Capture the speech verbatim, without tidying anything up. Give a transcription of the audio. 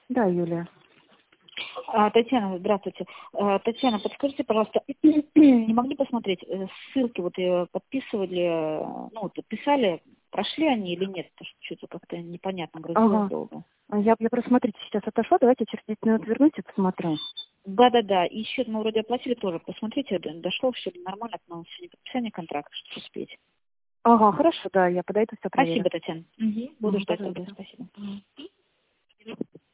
Да, Юлия. А, Татьяна, здравствуйте. А, Татьяна, подскажите, пожалуйста, не могли посмотреть, э, ссылки вот э, подписывали, э, ну, вот подписали, прошли они или нет? Потому что что-то как-то непонятно, грузилось Ага. долго. А Я, я просто, смотрите, сейчас отошла, давайте через десять минут вернусь и посмотрю. Да-да-да, и счет мы вроде оплатили тоже. Посмотрите, д- дошло все нормально, к нам сегодня подписание контракта, чтобы успеть. Ага, хорошо, да, я подойду, все проверю. Спасибо, Татьяна. Мгм. Буду Угу, ждать тогда, пожалуйста. спасибо.